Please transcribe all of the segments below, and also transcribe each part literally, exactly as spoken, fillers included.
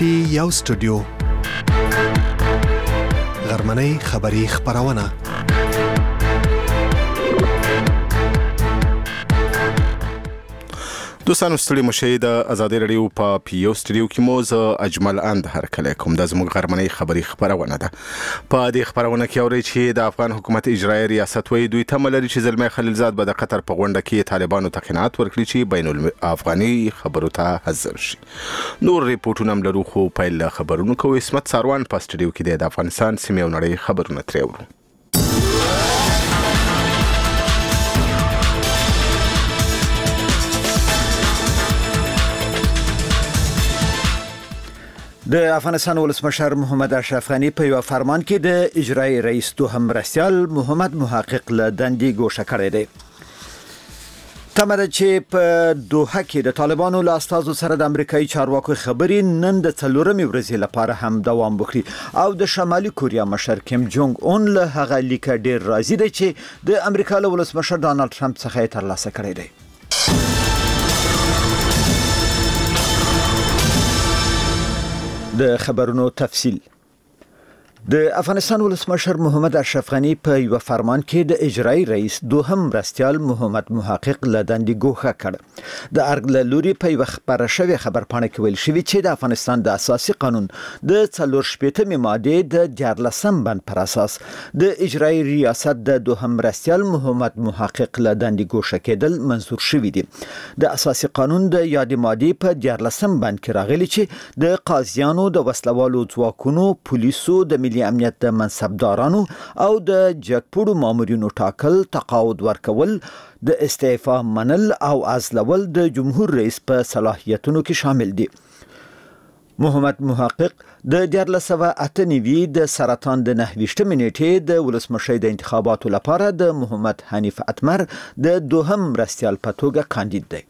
پی یو سټوډیو غرمنۍ خبری خبرونه دوستانو ستړي مشه د آزادي رادیو په پیو سټډیو کې مو ز اجمل اند هر کله کوم د زموږ غرمنۍ خبری خبرونه ده. په دې خبرونه کې اوري چې د افغان حکومت اجرایي ریاست وایي دوی ته ملري چې زلمی خلیلزاد به د قطر په غونډه کې طالبانو ته قناعت ورکړي چې بین الافغاني خبرو ته حاضر شي. نور ریپورتونه هم لرو خو په خبرونو کې اسمت ساروان په سټډیو کې د افغانستان سیمه او نړۍ خبرونه تریورو. د افغانستان ولسمشر محمد اشرف غنی په یو فرمان کې د اجرایي رئیس دوهم مرستیال محمد محقق له دندې ګوښه کړی دی. تمه ده چې په دوحه کې د طالبانو له استازو سره د امریکایي چارواکو خبرې نن د څلورمې ورځې لپاره هم دوام وکړي او د شمالي کوریا مشر کیم جونګ اون له هغه لیک ډیر راضي دی چې د امریکا له ولسمشر ډانلډ ټرمپ څخه یې ترلاسه کړی دی. د خبرونو تفصیل. د افغانستان ولسمشر محمد اشرف غنی په یو فرمان کې د اجرایي رئیس دوهم مرستیال محمد محقق له دندې ګوښه کړ. د ارګ له لوري په یو خبره شوی خبرپاڼه کې ویل شوی چې د افغانستان د اساسي قانون د څلور شپېتمې ماده د دیارلسم بند پر اساس د اجرایي ریاست د دوهم مرستیال محمد محقق له دندې ګوښه کېدل منظور شوی دی. د اساسي قانون د یادې ماده په دیارلسم بند کې راغلي چې د قاضیانو د وسلوالو ځواکونو پولیسو د امنیت د منصبدارانو او د جګپوړو مامورینو ټاکل تقاعد ورکول د استعفا منل او عزلول د جمهور رئیس په صلاحیتونو کې شامل دي. محمد محقق د دیارلس سوه اته نوي د سرطان د نهه ویشتمې نیټې د ولسمشر د انتخاباتو لپاره د محمد حنیف اتمر د دوهم مرستیال په توګه کاندید دی.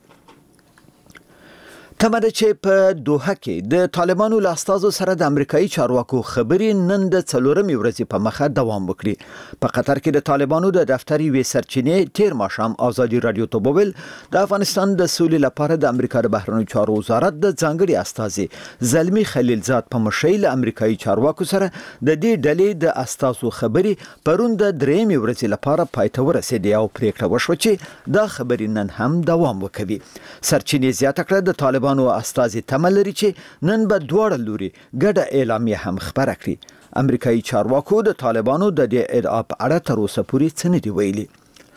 تمه ده چې په دوحه کې د طالبانو له استازو سره د امریکایي چارواکو خبرې نن د څلورمې ورځې په مخه دوام وکړي. په قطر کې د طالبانو د دفتر یوې سرچینې تیر ماښام آزادي رادیو ته وویل د افغانستان د سولې لپاره د امریکا د بهرنیو چارو وزارت د ځانګړي استازي زلمی خلیلزاد په مشرۍ له امریکایي چارواکو سره د دې ډلې د استازو خبرې پرون د درېیمې ورځې لپاره پای ته ورسېدې او پریکړه وشوه چې دا خبرې نن هم دوام وکوي. سرچینې زیاته کړه د طالبانو او استازي تمه لري چې نن به دواړه لوري ګډه اعلامیه هم خبره کړي. امریکایي چارواکو د طالبانو د دې ادعا په اړه تر اوسه پورې څه نه دي ویلي.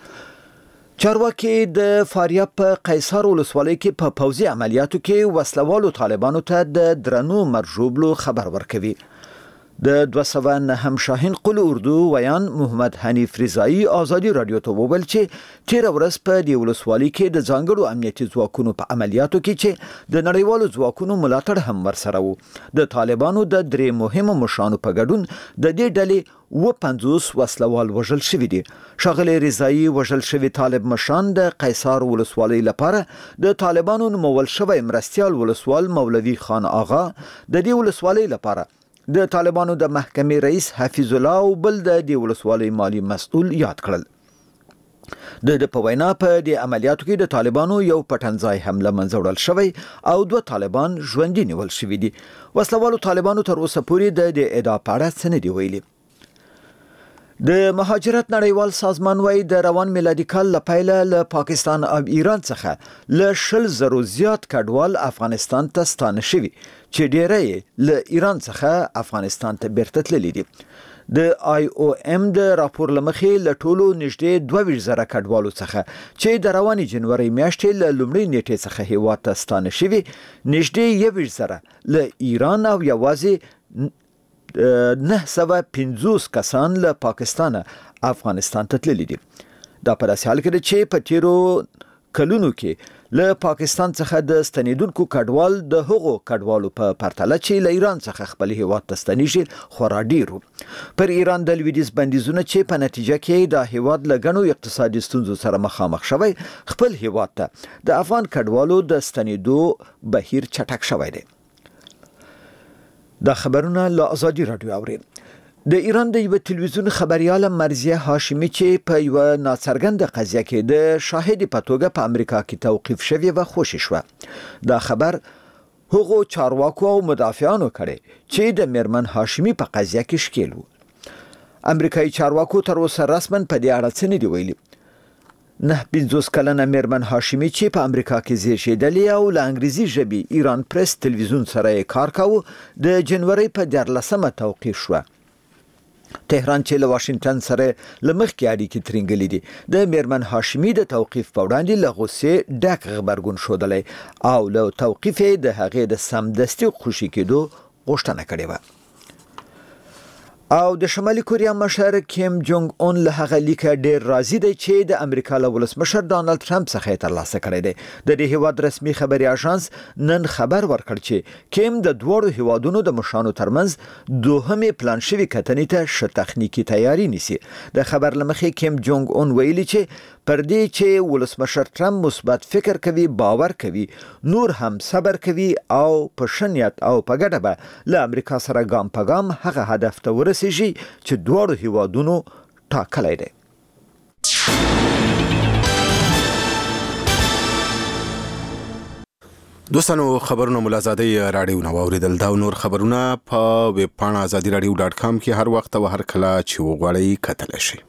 چارواکي د فاریاب په قیصار ولسوالۍ کې په پوځي عملیاتو کې وسلوالو طالبانو ته د درنو مرجوبلو خبر ورکوي. د دوه سوه نهم شاهین قل اردو ویان محمد حنیف رضایی آزادي رادیو ته وویل چې تیر ورځ په دې ولسوالۍ کې د ځانګړو امنیتي ځواکونو په عملیاتو کې چې د نړیوالو ځواکونو ملاتړ هم ورسره وو د طالبانو د درې مهمو مشرانو په ګډون د دې ډلې و پنځوس وسلوال وژل شوي دي. ښاغلی رضایی وژل شوي طالب مشران د قیصار ولسوالۍ لپاره د طالبانو نومول شوی مرستیال ولسوال مولوي خان آغا د دې ولسوالۍ لپاره د طالبانو د محکمې رئیس حفیظ الله او بل د دې ولسوالۍ مالی مسؤل یاد کړل. د د په وینا په دې عملیاتو کې د طالبانو یو پټنځای هم له منځه وړل شوی او دوه طالبان ژوندي نیول شوي دي. وسلوالو طالبانو تر اوسه پورې د دې ادعا په اړه څه نه دي ویلي. د مهاجرت نړیوال سازمان وايي د روان میلادي کال له پیله له پاکستان او ایران څخه له شل زرو زیات کډوال افغانستان ته ستانه شوي چې ډیری له ایران څخه افغانستان ته بیرته تللي دي. د آی او ام د راپور لمخې له ټولو نږدې دوه ویشت زره کډوالو څخه چې د روانې جنوري میاشتې له لومړۍ نیټې څخه هیواد ته ستانه شوي نږدې یو ویشت زره له ایران او یوازې نه سوه پنځوس کسان له پاکستان افغانستان ته تللي دي. دا په داسې حال کې ده چې په تیرو کلونو کې له پاکستان څخه د ستنیدونکو کډوال د هغو کډوالو په پرتله چې له ایران څخه خپل هیواد ته ستنیږي خورا ډیر پر ایران د لویدیځ بندیزونه چې په نتیجه کې د هیواد له ګڼو اقتصادي ستونزو سره مخامخ شوی خپل هیواد ته د افغان کډوالو د ستنیدو بهیر چټک شوی دی. دا خبرونه له آزادي رادیو اوري. د ایران د یو تلویزیون خبريال مرزیه هاشمی چې په یو ناڅرګند قضیه کې د شاهد په توګه په امریکا کې توقیف شوی و خوشی شو. دا خبر هغو چارواکو او مدافعانو کړي چې د میرمن هاشمی په قضیه کې ښکیل وو. امریکایي چارواکو تر اوسه رسماً په دې اړه څه نه دي ویلي. نه پنځوس کلنه میرمن هاشمی چې په امریکا کې زیږیدلې او له انګریزي ژبې ایران پریس تلویزیون سره یې کار کاوه د جنوري په دیارلسمه توقیف شوه. تهران چې له واشنگټن سره له مخکې اړیکې ترینګلې دي د میرمن هاشمی د توقیف په وړاندې له غوسې ډک غبرګون ښودلی او له توقیف یې د هغې د سمدستي خوشي کېدو غوښتنه کړې وه. او د شمالي کوریا مشر کیم جونګ اون له هغه لیکه ډیر راضي دی چې د امریکا له ولسمشر ډانلډ ټرمپ څخه یې ترلاسه کړی دی. د دې هیواد رسمي خبري اژانس نن خبر ورکړ چې کیم د دوړو هیوادونو د مشرانو ترمنځ دوهمې پلان شوی کتنې ته ش تخنیکی تیاری نیسي. د خبر لمخې کیم جونګ اون ویلي چې پر دې چې ولسمشر ټرمپ مثبت فکر کوي، باور کوي، نور هم صبر کوي او په شنیت او په ګډه به له امریکا سره ګام په ګام هغه هدف ته ورسیږي چې دوړو هیوادونو ټاکلی دی. دوستانو خبرونه ملازادي رادیو نو اوریدل دا نور خبرونه په ویب پاڼه ازادي رادیو ډاټ کام کې هر وخت او هر کله چې وغواړئ کتل شي.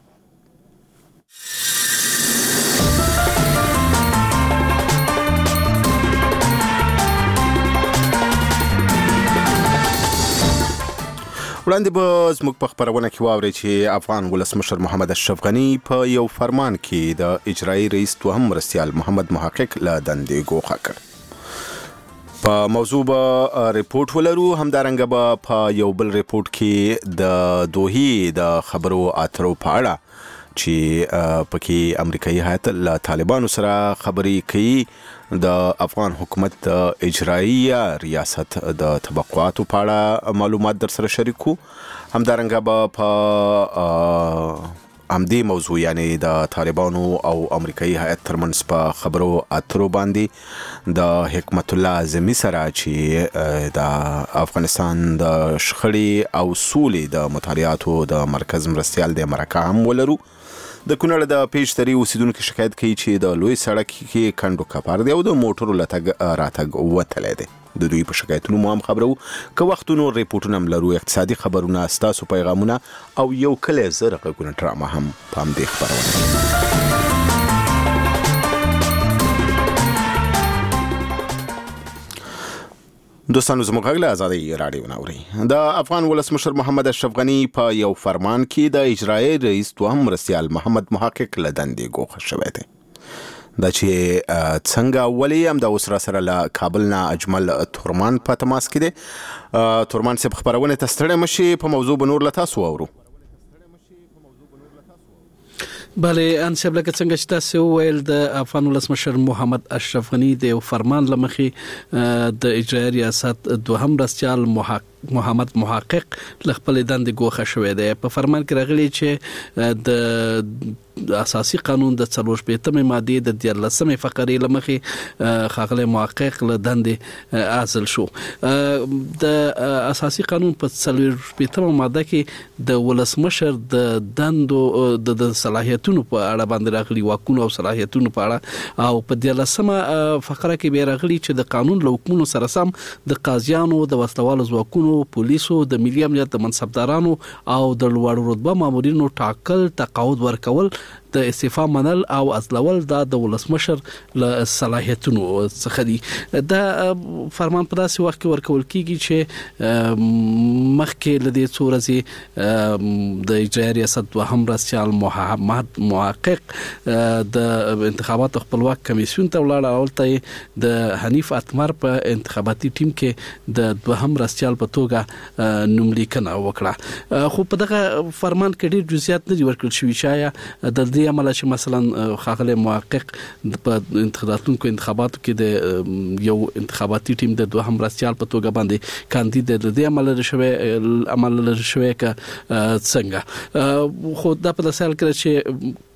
وړاندې به زموږ په خبرونه کې واورئ چې افغان ولسمشر محمد اشرف غني په یو فرمان کې د اجرایي رئیس دوهم مرستیال محمد محقق له دندې ګوښه کړ. په موضوع به ریپورت ولرو. همدارنګه به په یو بل ریپورت کې د دوحې د خبرو اترو په اړه چې پکې امریکایي هیات له طالبانو سره خبرې کوي د افغان حکومت د اجرایي ریاست د توقعاتو په اړه معلومات در سره شریکو. همدارنګه به په همدې موضوع یعنی د طالبانو او امریکایي هیات ترمنځ په خبرو اترو باندې د حکمت الله اعظمي سره چې د افغانستان د شخړې او سولې د مطالعاتو د مرکز مرستیال د مرکه هم ولرو. د کونړ د پیشتري اوسیدونکو شکایت کوي چې د لوی سړک کې کندو کپار دی او د موټرو لتګ راتګ وتلی دی. د دوی په شکایتونو مو هم خبرو که وختونو ریپورټونه هم لرو، اقتصادي خبرونه، ستاسو پیغامونه او یو کلی زر غږونه ډرامه هم په همدې خپرونه کې. دوستانو زموږ غږ له ازادي رادیو نه اورئ. د افغان ولسمشر محمد اشرف غني په یو فرمان کې د اجرایي رئیس دوهم مرستیال محمد محقق له دندې ګوښه شوی دی. دا چې څنګه ولې هم د اوس را سره له کابل نه اجمل تورمان په تماس کې دی. تورمان صاحب خبرونه ته ستړی مشي، په موضوع به نور له تاسو واورو. بله انسب لکه څنګه چې تاسو ویل د افغان ولسمشر محمد اشرف غني د فرمان لمخې د اجرایي ریاست دوهم مرستیال محمد محقق لخپل دندې ګوښه شوی دی. په فرمان کې راغلی چې د اساسي قانون د څلور شپږمې ماده د دیارلسمې فقرې لمخې خاغلی محقق له دندې عزل شو. د اساسي قانون په څلور شپږمه ماده کې د ولسمشر د دندو د صلاحیتونو په اړه باندې راغلي، واکونو او صلاحیتونو په اړه، او په دیارلسمه فقره کې به راغلي چې د قانون له حکمونو سره سم د قاضیانو، د وسلوالو ځواکونو، پولیسو، د ملي امنیت د منصبدارانو او د لوړ رتبه مامورینو ټاکل، تقاعد ورکول، د استعفا منل او عزلول دا د ولسمشر له صلاحیتونو څخه دي. دا فرمان په داسې وخت کې ورکول کیږي چې مخکې له دې څو ورځې د اجرایي ریاست دوهم مرستیال محمد محقق د انتخاباتو خپلواک کمیسیون ته ولاړ، اولته د حنیف اتمر په انتخاباتي ټیم کې د دوهم مرستیال په توګه نوملیکنه وکړه. خو په دغه فرمان کې ډېر جزئیات نه دي ورکړل شوي. شایا د دې عمله چې مثلا خاغلی محقق په انتخاباتونکو انتخاباتو کې د یو انتخاباتي ټیم د دوهم مرستیال په توګه باندې کاندید د دې عمله شوی عمل لري شوی ک څنګه. خو دا په داسې حال کې چې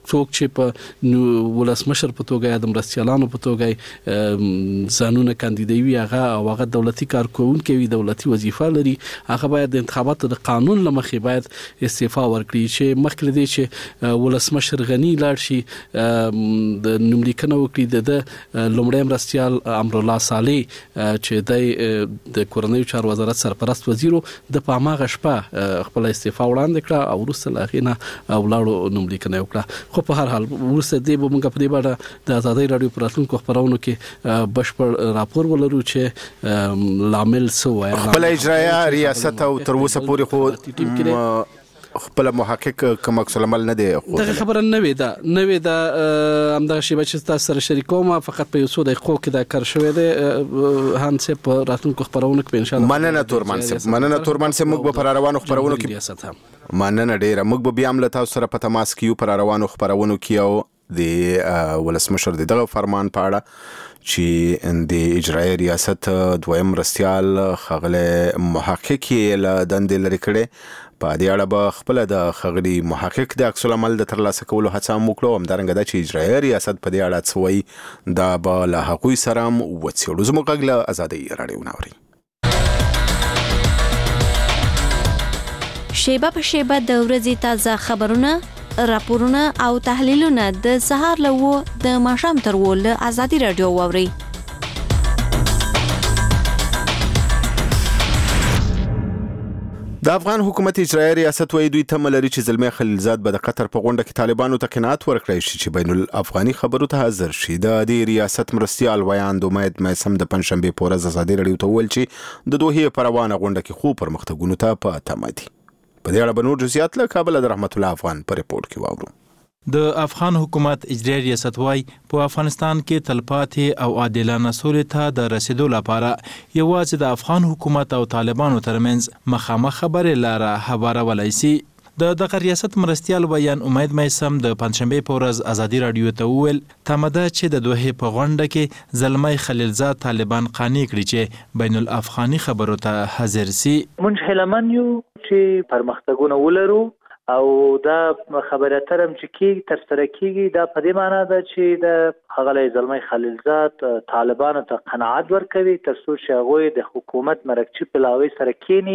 څوک چې په ولسمشر په توګه د مرستيالانو په توګه ځانونه کاندیدوي هغه او هغه دولتي کارکونکي وي دولتي وظیفه لري هغه باید د انتخاباتو د قانون لمخې باید استعفا ورکړي چې مخکې دې چې ولسمشر غنی لاړ شي د نوملیکنه وکړي د لومړی مرستيال امرالله صالح چې د کورنیو چارو وزارت سرپرست وزیر د پاماغه شپه خپل استعفا وړاندې کړه او وروسته لاغینه ولاړو نوملیکنه وکړه خو په هر حال وروسته دې به موږ په دې اړه د آزادۍ رادیو پراتونکو خبرونو کې بشپړ راپور ولرو چې لامل سو خپل اجرایه ریاست او تر اوسه پورې خو خپل محقق کوم عکس العمل نه دی خو دا خبره نه وي دا نه وي دا همدغه شی چې تاسو سره شریکوم فقط په یو څو دقیقو کې دا کار شوی دی هانسه په راتلونکو خبرونو کې ان شاء الله مننه تورمنسب مننه تورمنسب موږ په روانو خبرونو کې ریاست هم مننه ډیره موږ به بیا هم له تاسو سره په تماس کې یو پر روانو خبرونو کې او د ولسمشر دغه فرمان په اړه چې د اجرایي ریاست دویم مرستيال خغله محقق له دندې لري کړي په دې اړه به خپل د خغلی محقق د عکس العمل د ترلاسه کولو هڅه وکړو هم درنګ د چې اجرایي ریاست په دې اړه څوي دا به له حقوقي سره وڅېړو زموږ غږ له آزادۍ رادیو ناوري شیبه په شیبه د ورځې تازه خبرونه راپورونه او تحلیلونه د سهار له و د ماښام تر و له آزادۍ رادیو واوري د افغان حکومت اجرایي ریاست وایي دوی تمه لري چې زلمی خلیلزاد به د قطر په غونډه کې طالبانو ته قناعت ورکړی شي چې بین الافغاني خبرو ته حاضر شي د دې ریاست مرستيال ویاند امید میسم د پنځشنبه په ورځ آزادۍ رادیو ته ویل چې د دوحې په روانه غونډه کې خو پرمختګونو ته په تمه دي په دې اړه به نور جزئیات له کابل د رحمت الله افغان په ریپورت کې واورو د افغان حکومت اجرایي ریاست وايي په افغانستان کې تلپاتې او عادلانه سولې ته د رسیدو لپاره یوازې د افغان حکومت او طالبانو ترمنځ مخامخ خبرې لاره هوارولای شي د دغه ریاست مرستيال ویان امید میسم د پنځشنبه په ورځ آزادۍ رادیو ته وویل تمده چې د دوحې په غونډه کې زلمی خلیلزاد طالبان قانع کړي چې بین الافغاني خبرو ته حاضر شي مونږ هیلمن یو چې پرمختګونه ولرو او دا خبره ترم چې کی تر سره کیږي دا په دې معنی ده چې د خغلی زلمی خلیلزاد طالبانو ته قناعت ورکوي تر څو چې هغوی د حکومت مرکچی پلاوی سره کینی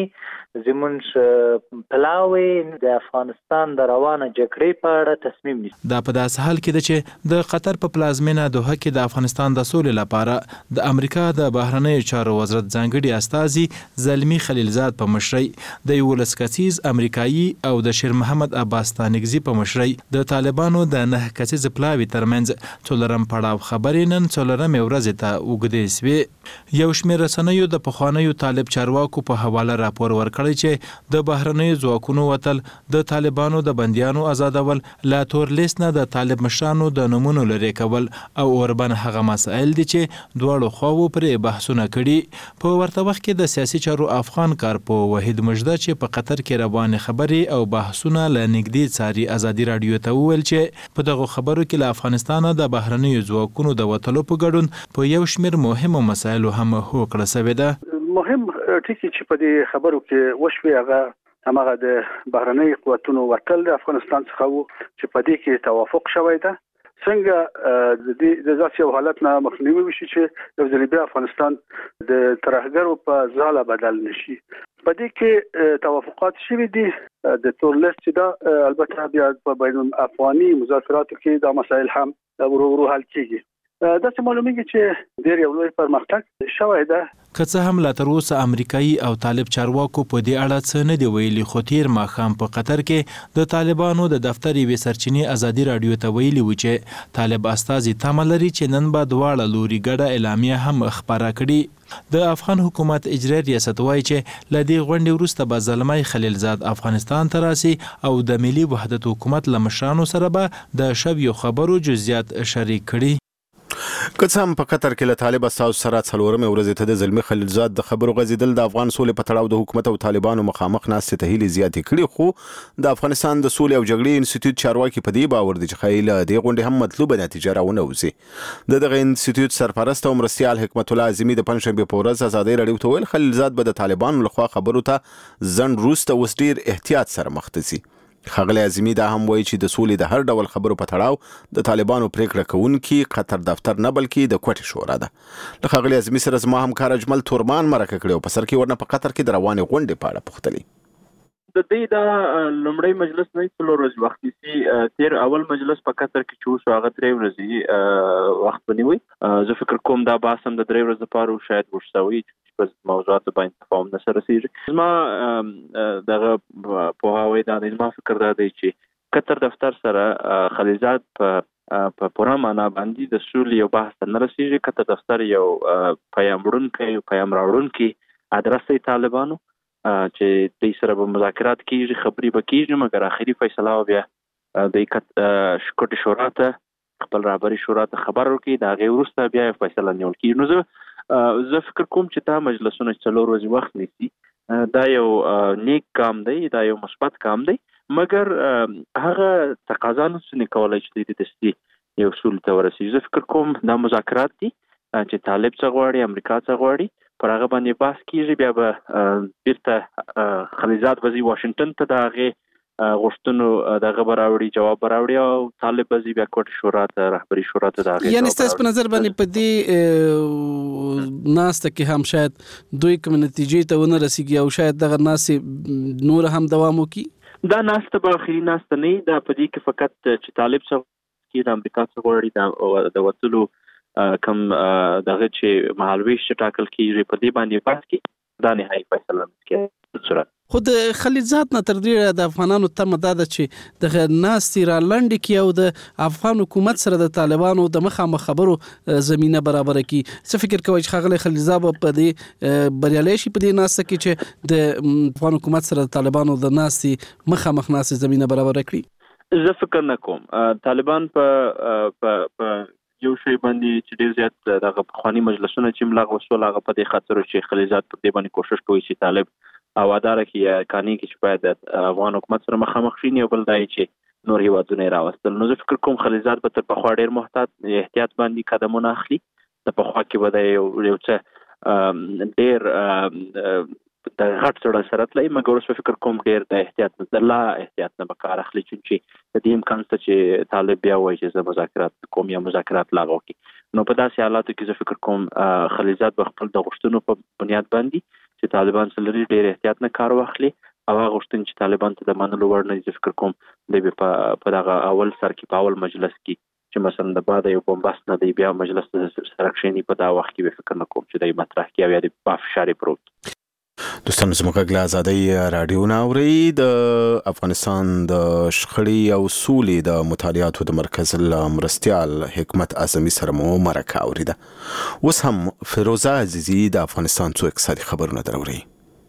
زمونږ پلاوی د افغانستان د روانه جګړې په اړه تصمیم نیسي دا په داسې حال کې ده چې د قطر په پلازمینه دوحه کې د افغانستان د سولې لپاره د امریکا د بهرنیو چارو وزارت ځانګړي استازي زلمی خلیلزاد په مشرۍ د یولس کسیز امریکایي او د شیر محمد عباس تانګزي په مشرۍ د طالبانو د نه کسیز پلاوی ترمنځ څلورم پړاو خبرې نن څلورمې ورځې ته اوږدې سوې یو شمېر رسنیو د پخوانیو طالب چارواکو په حواله راپور ورکړی چې د بهرنیو ځواکونو وتل د طالبانو د بندیانو آزادول لا تور لیست نه د طالب مشرانو د نمونو لري کول او اوربن هغه مسائل دي چې دواړو خواو پرې بحثونه کړي په ورته وخت کې د سیاسي چارو افغان کارپو وحید مجده چې په قطر کې روانه خبرې او بحثونه لنګدي څاري آزادۍ رادیو ته وویل چې په دغه خبرو کې له افغانستان د بهرنیو ځواکونو د وتلو په ګډون په یو شمېر مهمو مسایلو هم هوکړه شوې ده مهم ټکی چې په دې خبرو کې وشوي هغه همغه د بهرنۍ قوتونو وتل د افغانستان څخه وو چې په دې کې توافق شوی ده څنګه د دې د ذاتي حالت نه مخنیوي وشي چې د جنوبي افغانستان د ترهګرو په ځاله بدل نشي په دې کې توافقات شوي دي د تور لیست دا البته بیا په بین الافغاني مذاکراتو کې دا مسایل هم ورو ورو حل کیږي دا څه معلومیږي چې ډېر یو لوی پرمختګ شوی ده که څه هم لا تر اوسه امریکایي او طالب چارواکو په دې اړه څه نه دی ویلي خو تیر ماښام په قطر کې د طالبانو د دفتر یوې سرچینې آزادۍ رادیو ته ویلي و چې طالب استازي تمه لري چې نن به دواړه لوري ګډه اعلامیه هم خپاره کړي د افغان حکومت اجرایي ریاست وایي چې له دې غونډې وروسته به زلمی خلیلزاد افغانستان ته راسي او د ملي وحدت حکومت له مشرانو سره به د شویو خبرو جزئیات شریک کړي که څه هم په قطر کې له طالب استازو سره څلورمې ورځې ته د زلمی خلیلزاد د خبرو غځېدل د افغان سولې په تړاو د حکومت او طالبانو مخامخ ناستې ته هیلې زیاتې کړي خو د افغانستان د سولې او جګړې انسټیټیوټ چارواکي په دې باور دي چې ښایي له دې غونډې هم مطلوبه نتیجه راونه وځي د دغه انسټیټیوټ سرپرست او مرستیال حکمت الله اعظمي د پنځشنبې په ورځ آزادۍ رادیو ته ویل خلیلزاد به د طالبانو لخوا خبرو ته ځنډ وروسته اوس ډېر احتیاط سره مخ ته شي ښاغلی اعظمي دا هم وایي چې د سولې د هر ډول خبرو په تړاو د طالبانو پریکړه کوونکي قطر دفتر نه بلکې د کوټې شورا ده. له ښاغلي اعظمي سره زما همکار اجمل تورمان مرکه کړې او په سر کې ورنه په قطر کې د روانې غونډې په اړه پوښتلې. د دې دا لومړی مجلس نه څلور ورځې وخت نیسي. تیر اول مجلس په قطر کې چې وشو هغه درې ورځې وخت ونیوي. زه فکر کوم دا بحث هم د درې ورځې لپاره شاید وشوي چې په موضوعاتو باندې تفاهم نه سره رسیږي. زما دغه پوهاوی دا دی، زما فکر دا دی چې قطر دفتر سره خلیلزاد په په پوره معنا باندې د سولې یو بحث نه رسیږي. قطر دفتر یو پیام وړونکی پیام راوړونکی ادرس دی طالبانو چې د سره به مذاکرات کیږي، خبرې به کیږي، مګر اخري فیصله بیا د کوټې شورا ته خپل رهبري شورا ته خبر ورکړي، د هغې وروسته بیا فیصله نیول کیږي. نو زه زه فکر کوم چې دا مجلسونه چې څلور ورځې وخت نیسي دا یو نیک کام دی، دا یو مثبت کام دی، مګر هغه تقاضا نشي کولای چې د دستي یو اصول ته ورسیږي. زه فکر کوم دا مذاکرات دي چې طالب څه غواړي، امریکا څه غواړي، پر هغه باندې بحث کیږي. بیا به بیرته خلیلزاد وزي واشنگټن ته د هغې غوښتنو دغه به راوړي، جواب به راوړي، او طالب وزي بیا کوټې شورا ته رهبري شورا ته د هغې. یعنې ستاسو په نظر باندې په دې ناسته کې هم شاید دوی کوم نتیجې ته ونه رسیږي او شاید دغه ناستې نور هم دوام وکړي؟ دا ناسته به اخري ناسته نه وي. دا په دې کې فقط چې طالب څه کې د امریکا څه غواړي د وتلو کم دغه چې مهالویش ټاکل کیږي په دې باندې بحث کی دا نهایي فیصله کوي. خو د خلیلزاد نه تر ډیره د افغانانو تمه دا ده چې د ناستې را لنډې کړي او د افغان حکومت سره د طالبانو د مخامخ خبرو زمینه برابره کړي. څه فکر کوئ چې ښاغلی خلیلزاد به په دې بریالی شي په دې ناسته کې چې د افغان حکومت سره د طالبانو د ناستې مخامخ ناستې زمینه برابره کړي؟ زه فکر نه کوم. طالبان په یو شی باندې چې ډیر زیات دغه پخواني مجلسونه چې ملغوه شول هغه په دې خاطر چې خلیلزاد په دې باندې کوشش کوي چې طالب اواداره کې یا کانی کې چې باید افغان حکومت سره مخامخ شي، او بل دا چې نور هیوادونه راوستل. نو زه فکر کوم خلیلزاد به تر پخوا ډیر محتاط احتیاط باندې قدمونه اخلي. د پخوا کې به د یو څه ډیر د غټ سره سره تلای، مګر اوس فکر کوم ډیر د احتیاط نه لا احتیاط نه بکار اخلي چې د دې امکان ته چې طالب بیا وایي چې زه مذاکرات کوم یا مذاکرات لغوه کړي. نو په داسې حالاتو کې زه فکر کوم خلیلزاد به خپل د غوښتنو په بنیاد باندې چې طالبان سره لري ډیر احتیاط نه کار واخلي، او هغه غوښتنې چې طالبان ته د منلو وړ نه دي. زه فکر کوم د په دغه اول سر کې په اول مجلس کې چې مثلا د بعد یو بمباست نه دی بیا مجلس سره کښېني، په دا وخت کې به فکر نه کوم چې د مطرح کې او یا د بافشاري پروت. دوستانو زموږ غږ ازادۍ رادیو نه اورئ. د افغانستان د شخړې او سولې د مطالعاتو د مرکز له مرستیال حکمت اعظمي سره مو مرکه اوریده. اوس هم فیروزه عزیزي د افغانستان څو اقتصادي خبرونه دراوړي.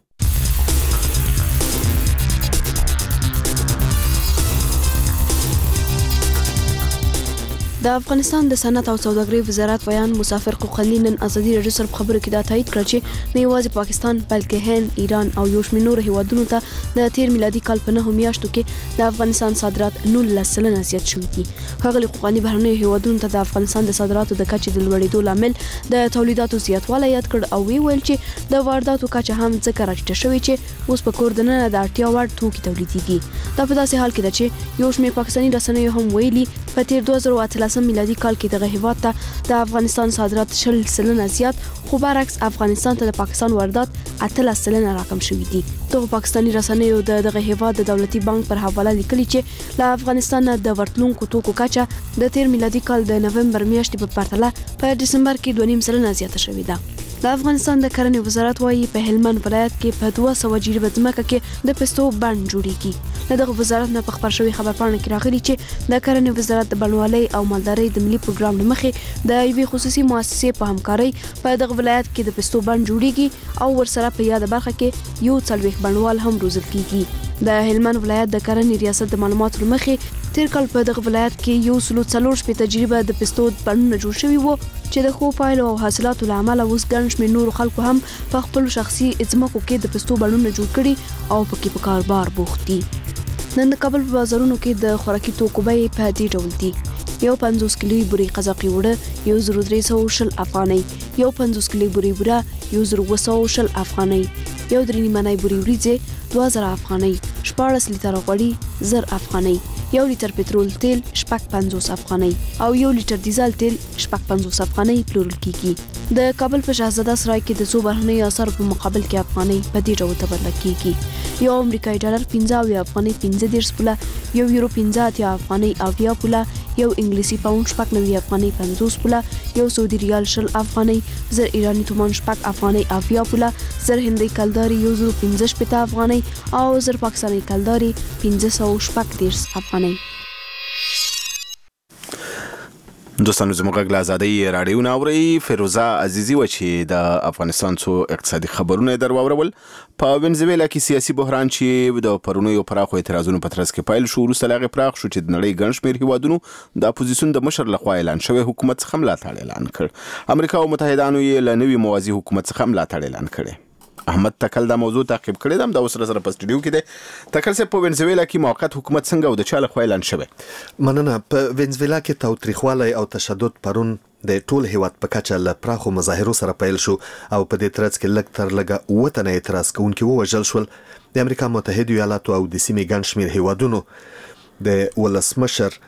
د افغانستان د صنعت او سوداګرۍ وزارت بیان مسافر حقوقي نن ازادي رادیو سره خبرو کې دا تایید کړ چې نه یوازې پاکستان بلکې هند، ایران او یو شمېر نور هیوادونو ته د تیر میلادي کال په نهو میاشتو کې د افغانستان صادرات نولس سلنه زیات شوي دي. ښاغلي حقوقي بهرنیو هیوادونو ته د افغانستان د صادراتو د کچې د لوړېدو لامل د تولیداتو زیاتوالی یاد کړ او وی ویل چې د وارداتو کچه هم ځکه راټیټه شوې چې اوس په کور دننه د اړتیا وړ توکي تولیدېږي. دا په داسې حال کې ده چې یو شمېر پاکستاني رسنیو هم ویلي په تیر دوه زره اتلسم میلادي کال کې دغه هیواد ته د افغانستان صادرات شل سلنه زیات، خو برعکس افغانستان ته د پاکستان واردات اتلس سلنه راکم شوي دي. دغه پاکستاني رسنیو د دغه هیواد د دولتي بانک پر حواله لیکلي چې له افغانستان د ورتلونکو توکو کچه د تیر میلادي کال د نومبر میاشتې په پرتله په دسمبر کې دوه نیم سلنه زیاته شوې ده. د افغانستان د کرنې وزارت وايي په هلمند ولایت کې په دوه سوه جریبه ځمکه کې د پستو بڼ جوړیږي. له دغه وزارت نه په خبر شوی خبرپاڼه کې راغلي چې د کرنې وزارت د بڼوالۍ او مالدارۍ د ملي پروګرام له مخې د یوې خصوصي مؤسسې په همکارۍ په دغه ولایت کې د پستو بڼ جوړیږي او ورسره په یاده برخه کې یو څلوېښت بڼوال هم روزل کیږي. د هلمند ولایت د کرنې ریاست د معلوماتو له مخې تیر کال په دغه ولایت کې یو سلو څلور شپېته جریبه د پستو بڼونه جوړ شوي وو چې د ښو پایلو او حاصلاتو له امله اوس ګڼ شمېر نورو خلکو هم په خپلو شخصي ځمکو کې د پستو بڼونه جوړ کړي او پکې په کاروبار بوخت دي. نن د کابل په بازارونو کې د خوراکي توکو بیې په دې ډول دي: یو پنځوس کیلوي بوري قزاقي وړه یو زر درې سوه شل افغانۍ، یو پنځوس کیلوي بوري بوره یو زر اووه سوه شل افغانۍ، یو درې نیمانۍ بوري وریځې دوه زره افغانۍ، شپاړس لیتره غوړي زر افغانۍ، یو لیتر پټرول تیل شپږ پنځوس افغانۍ او یو لیتر ډیزل تیل شپږ پنځوس افغانۍ پلورل کیږي. د کابل په شهزاده سرای کې د څو بهرنیو اسعارو په مقابل کې افغانۍ په دې ډول تبادله کیږي. یو امریکایي ډالر پنځه اویا افغانۍ پنځه دېرش پوله، یو یورو پنځه اتیا افغانۍ اویا پوله، یو انګلیسي پاوند شپږ نوي افغانۍ پنځوس پوله، یو سعودي ریال شل افغانۍ، زر ایرانی تومان شپږ افغانۍ اویا پوله، زر هندۍ کلداري یو زر پنځه شپېته افغانۍ او زر پاکستاني کلداري پنځه سوه شپږ دېرش افغانۍ. دوستانو زموږ غږ له ازادۍ راډیو نه اورئ. فیروزه عزیزي و چې د افغانستان څو اقتصادي خبرونه یې در واورول. په وینزویلا کې سیاسي بحران چې د پرونیو پراخو اعتراضونو په ترڅ کې پیل شو، وروسته له هغې پراخ شو چې د نړۍ ګڼ شمېر هیوادونو د اپوزیسیون د مشر لخوا اعلان شوی حکومت څخه ملاتړ اعلان کړ. امریکا او متحدانو یې له نوي موازي حکومت څخه ملاتړ اعلان کړی. احمد تکل دا موضوع تعقیب کړی دی، دا اوس سره په سټډیو کې دی. تکل صاحب، په وینزویلا کې موقت حکومت څنګه او د چا لخوا اعلان شوی؟ مننه. په وینزویلا کې تاوتریخوالی او تشدد پرون د ټول هیواد په کچه له پراخو مظاهرو سره پیل شو او په دې ترڅ کې لږ تر لږه اووه تنه اعتراض کوونکي ووژل شول. د امریکا متحدو ایالاتو او د سیمې ګڼ شمېر هیوادونو د ولسمشر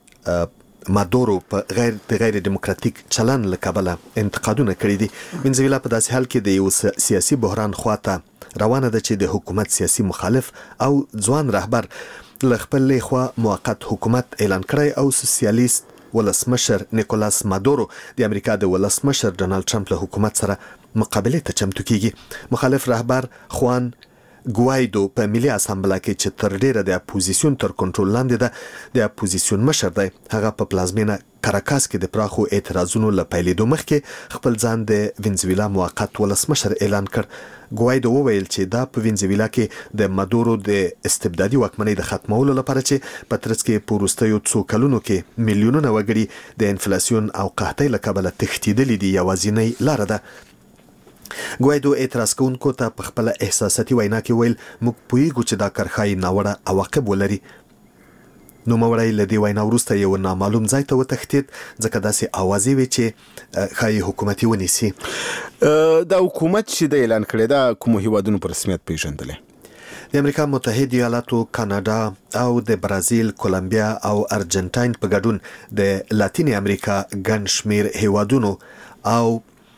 مادورو په غیر د غیر دیموکراتیک چلن له کبله انتقادونه کړي دي. وینزویلا په داسې حال کې د یو سیاسي بحران خواته روانه ده چې د حکومت سیاسي مخالف او ځوان رهبر له خپل خوا موقت حکومت اعلان کړی او سوسیالیست ولسمشر نیکولاس مادورو د امریکا د ولسمشر ډونالد ټرمپ له حکومت سره مقابله ته چمتو کیږي. مخالف رهبر خوان ګوایدو په ملي اسامبلا کې چې تر ډیره د اپوزیسیون تر کنټرول لاندې ده، د اپوزیسیون مشر دی، هغه په پلازمینه کاراکاس کې د پراخو اعتراضونو له پیلېدو مخکې خپل ځان د وینزویلا موقت ولسمشر اعلان کړ. ګوایدو وویل چې دا په وینزویلا کې د مادورو د استبدادي واکمنۍ د ختمولو لپاره چې په ترڅ کې په وروستیو څو کلونو کې میلیونونه وګړي د انفلاسیون او قحطۍ له کبله تښتېدلي دي یوازینۍ لاره ده. ګوایدو اعتراض کوونکو ته په خپل احساساتي وینا کې ویل، موږ پوهیږو چې دا کرښای ناوړه عواقب ولري. نوموړی له دې وینا وروسته یو نامعلوم ځای ته وتښتېد، ځکه داسې اوازې وې چې ښایي حکومت یې ونیسي. دا حکومت چې د اعلان کړی دا کومو هیوادونو په رسمیت پیژندلی؟ د امریکا متحده ایالاتو، کاناډا او د برازیل، کولمبیا او ارجنټاین په ګډون د لاتین امریکا ګڼ شمېر هیوادونو او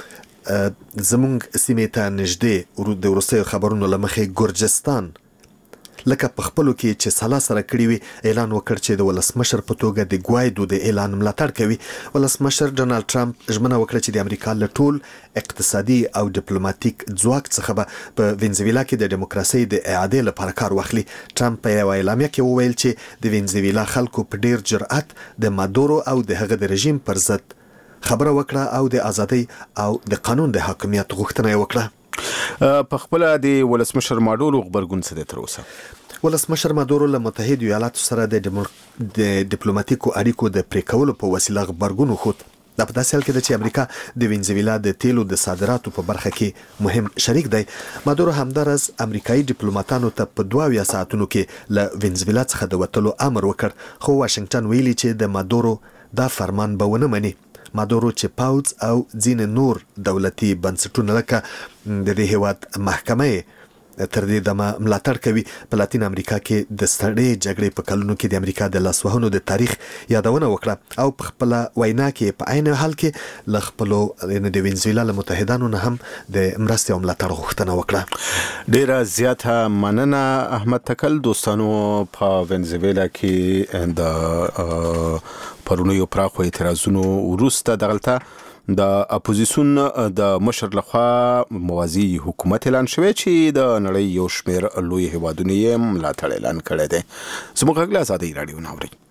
زمونږ سیمې ته نږدې د وروستیو خبرونو له مخې ګرجستان لکه په خپلو کې چې سلا سره کړي وي اعلان وکړ چې د ولسمشر په توګه د ګوایدو د اعلان ملاتړ کوي. ولسمشر ډونالد ټرمپ ژمنه وکړه چې د امریکا له ټول اقتصادي او ډیپلوماټیک ځواک څخه به په وینزویلا کې د دیموکراسۍ د اعادې لپاره کار واخلي. ټرمپ په یوه اعلامیه کې وویل چې د وینزویلا خلکو په ډیر جرأت د مادورو او د هغه د رژیم پر ضد خبره وکړه او د ازادۍ او د قانون د حاکمیت غوښتنه یې وکړه. په خپل د ولسمشر مادورو خبرګون څه دی تر اوسه؟ ولسمشر مادورو له متحدو ایالاتو سره د ډیپلوماټیکو اړیکو د پرې کولو په وسیله غبرګون وښود. دا په داسې حال کې ده چې امریکا د وینزویلا د تیلو د صادراتو په برخه کې مهم شریک دی. مادورو همدارس امریکایي ډیپلوماتانو ته په دوه اویا ساعتونو کې له وینزویلا څخه د وتلو امر وکړ، خو واشنگټن ویلي چې د مادورو دا فرمان به ونه مني. مادورو چې پاوځ او ځینې نور دولتي بنسټونه لکه د دې هیواد محکمه تر دې دمه ملاتړ کوي. په لاتین امریکا کې د ستړې جګړې په کلونو کې د امریکا د لاسوهنو د تاریخ یادونه وکړه او په خپل وینا کې په عین حال کې له خپلو د وینزویلا له متحدانو نه هم د مرستې او ملاتړ غوښتنه وکړه. ډیره زیاته مننه احمد تکل. دوستانو، په وینزویلا کې د پرونیو پراخو اعتراضونو وروسته دغلته د اپوزیسیون د مشر لخوا موازی حکومت اعلان شوی چې د نړۍ یو شمېر لوی هیوادونو یې ملاتړ اعلان کړی دی. زموږ غږ له ازادۍ راډیو نه اورئ.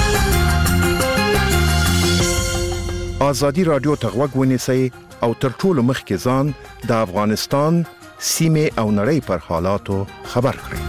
ازادي راډیو ته غوږ ونیسئ او تر ټولو مخکې ځان د افغانستان سیمې او نړۍ پر حالاتو خبر کړئ.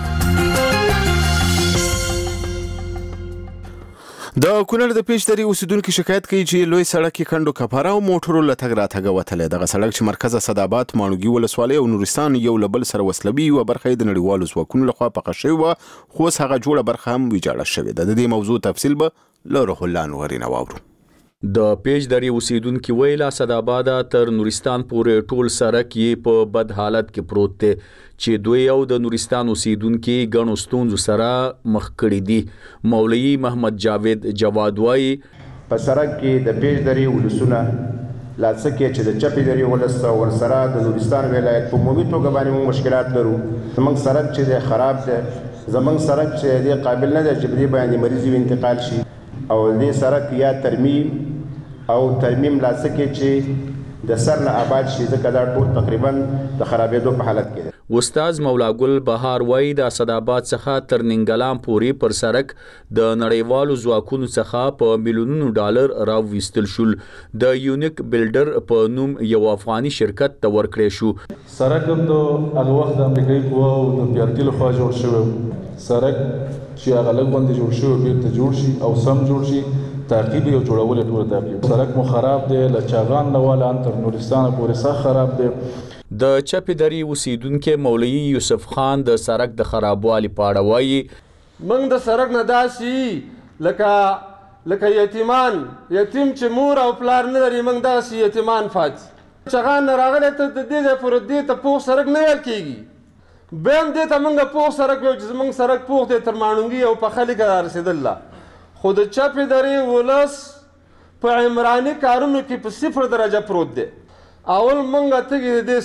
د کونړ د پیشدري اوسیدونکو شکایت کوي چې لوی سړک کې کندو کپاره او موټرو له تګ راتګ وتلی. دغه سړک چې مرکز اسداباد، ماڼوګي ولسوالۍ او نورستان یو له بل سره وصلوي، یوه برخه یې د نړیوالو ځواکونو لخوا پخه شوې وه، خو اوس هغه جوړه برخه هم ویجاړه شوې ده. د دې موضوع تفصیل به له روح الله نوري نه واورو. د پیج درې اوسیدونکو ویل اسداباد تر نورستان پورې ټول سړک یې په بد حالت کې پروت دی چې دوی او د نورستان اوسیدونکو غنو ستونزو سره مخ کړي دي. مولوی محمد جاوید جواد وایي په سړک کې د پیج درې ولسونه لاسکه چې د چپی درې ولسته ور سره د نورستان ولایت په عمومي توګه باندې مشکلات لرو. زمونږ سړک چې د خراب دی، زمونږ سړک چې د قابل نه دی چې په دې باندې مریض انتقال شي، او دې سړک یا ترمیم او ترمیم لاسکه چې د سر نه آباد شي، ځکه دا ټول تقریبا د خرابېدو په حالت کې دی. استاد مولا ګل بهار وایي د اسداباد څخه تر ننګلام پورې پر سړک د نړیوالو ځواکونو څخه په میلیونونو ډالر راوویستل شول. د یونیک بلډر په نوم یو افغاني شرکت ته ورکړی شو. سړک هم د هغه وخت د امریکایي قواو د پی ار ټي لخوا جوړ شوی، سړک چې هغه لږ باندې جوړ شوی بیرته جوړ شي او سم جوړ شي، تعقیب یو جوړول ټول تعقیب. سړک مو خراب دی، له چاغان له والا تر نورستان پورې سخت خراب دی. د چپی درې اوسیدونکو مولوی یوسف خان د سړک د خرابوالي په اړه وایي موږ د سړک نه داسې لکه لکه یتیمان یتیم چې مور او پلار نه لري، موږ داسې یتیمان فاتې چغان نه راغلی ته د دې ځای پورې دې ته پوخ سړک نه ویل کېږي، بیا هم دې ته موږ پوخ سړک ویو چې زموږ سړک پوخ دی تر ماڼوګي او پخه لیکه رارسېدله. خو د چپې درې ولس په عمراني کارونو کې په صفر درجه پروت دی. اول منګه تګي دې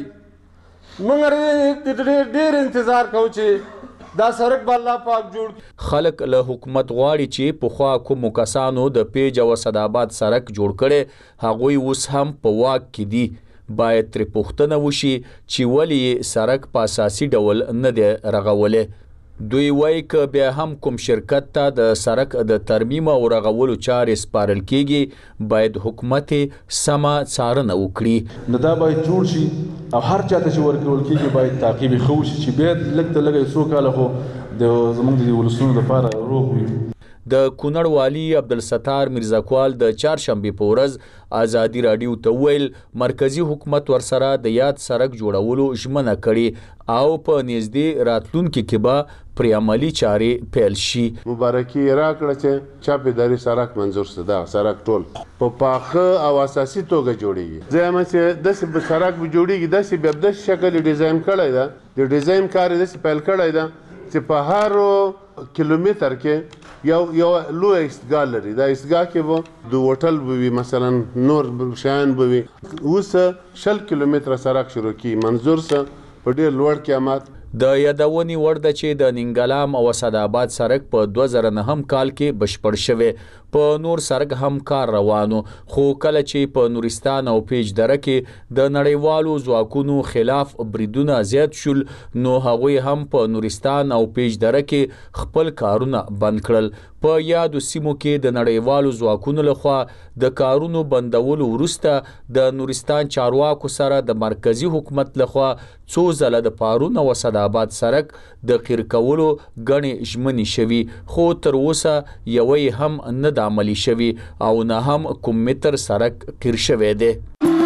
سړک منګه ډېر انتظار کوو چې دا سړک به الله پاک جوړ. خلک له حکومت غواړي چې پخوا کومو کسانو د پیج او اسداباد سړک جوړ کړي هغوی اوس هم په واک کې دي. باید ترې پوښتنه وشي چې ولې سړک په اساسي ډول نه دی رغولی. دوی وایي که بیا هم کوم شرکت ته د سړک د ترمیم او رغولو چارې سپارل کېږي، باید حکومت سمه څارنه وکړي. نو دا باید جوړ شي او هر چاته چې ورکول کېږي باید تعقیب یې ښه وشي چې بیا لږ تر لږه څو کاله خو د زموږ د ولسونو لپاره روغ وي. د کونړ والي عبدالستار میرزاکوال د چهارشنبې په ورځ ازادي راډیو ته ویل مرکزی حکومت ورسره د یاد سړک جوړولو ژمنه کړې او په نږدې راتلونکي کې به پرې عملي چارې پیل شي. مبارکي راکړه چې چاپې درې سړک منظور شو، دا سړک ټول په پاخه او اساسي توګه جوړیږي. ځکه چې داسې به سړک به جوړیږي، داسې به داسې شکل ډیزاین کړی ده، د ډیزاین کار یې داسې پیل کړی ده چې په هر کیلومتر کې یو یو لوی استګا لري. دا استګا کې به د هوټل به وي، مثلا نور شیان به وي. اوس شل کیلومتره سړک شروع کی منظور سه په ډېر لوړ قیمت. د یادونې وړ ده چې د ننګلام او اسداباد سړک په دوه زره نهم کال کې بشپړ شوی. په نور سړک هم کار روانو، خو کله چې په نورستان او پیج دره کې د نړیوالو ځواکونو خلاف بریدونه زیات شول، نو هغوی هم په نورستان او پیج دره کې خپل کارونه بند کړل. په یادو سیمو کې د نړیوالو ځواکونو لخوا د کارونو بندولو وروسته د نورستان چارواکو سره د مرکزی حکومت لخوا څو ځله د پارون او اسداباد سړک د قیر کولو غنې ژمنې شوي، خو تر اوسه یوې هم نه د عملي شوي او نه هم کوم متر سړک قیر شوی دی.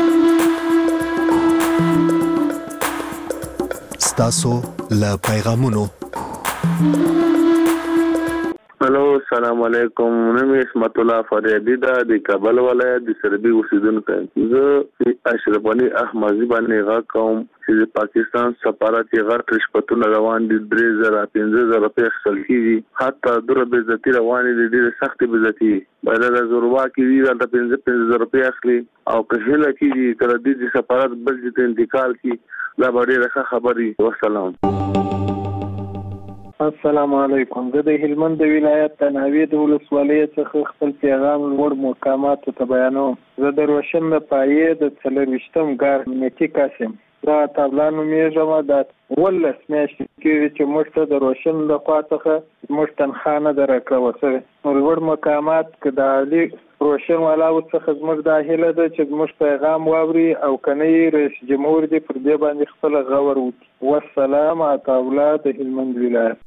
ستاسو له پیغامونو. هلو، السلام علیکم. نوم یې اسمت الله فریدی دا د کابل ولایت د سربي اوسیدونکی. زه اشرف علي احمدي باندې غږ کوم چې د پاکستان سفارت یې غټ رشوتونه روان دي، درې زره پنځه زره روپۍ اخیستل کېږي، حتی دوره بې عزتي روانې دي، ډېرې سختې بې عزتي. باید د زوروا کې وي هلته پنځه پنځه زره روپۍ اخلي او که هیله کېږي که د دې د سفارت بل ځای ته انتقال کړي، دا به ډېره ښه خبر وي. والسلام. السلام علیکم. زه د هلمند د ولایت د ناوې د ولسوالۍ څخه خپل پیغام لوړ مقاماتو ته بیانوم. زه د روشن د پایې د څلرویشتم ګار امنیتي قاسم. دا تابلا نومیږم. دا ولس میاشتې کېږي چې موږ ته د روشن له خوا څخه موږ تنخوا نه ده راکړه شوې. نو لوړ مقامات که د علي روشن والاو څخه زموږ دا هیله ده چې زموږ پیغام واوري او که نه یې رئیس جمهور دې پر دې باندې خپله غور وکړي. والسلام. عطاالله د هلمند ولایت.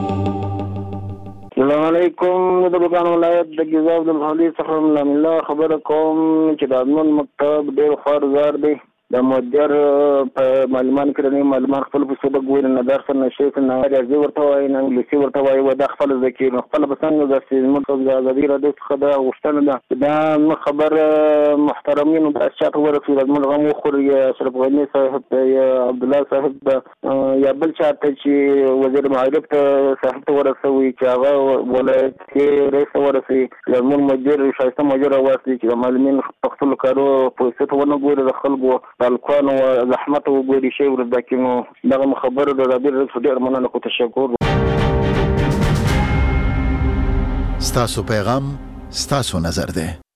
السلام علیکم. د بغلان ولایت د ګیزاب د محلي څخه ملا ملا خبره کوم چې د ادمون مکتب ډېر خوارزار دی. د مدیر په معلومان کړنی معلومان خپل په صدق ګور نه درس نه شي نه راځي ورته وای نه انګلیسي ورته وای و د خپل ځکه نو خپل بسنګ د سیمه د ازادي راډیو څخه د غوښتنه ده دا خبر محترمین د اشاعت ورسول المرغم خوري اشرف غنی صاحب یا عبد الله صاحب یا بل چاته چې وزیر معارف ته صاحب ته ورسوي چې هغه ولایت کې رئیس ورسوي زمون مدیر شایسته مدیر واسي چې معلمین خپل کارو په ست ونه ګوري د خلکو بالکون او زحمت وګوري شی ورته کینو دغه خبر د رابطه رئیس ډیر مننه کو تشکر. ستاسو پیغام ستاسو نظر ده.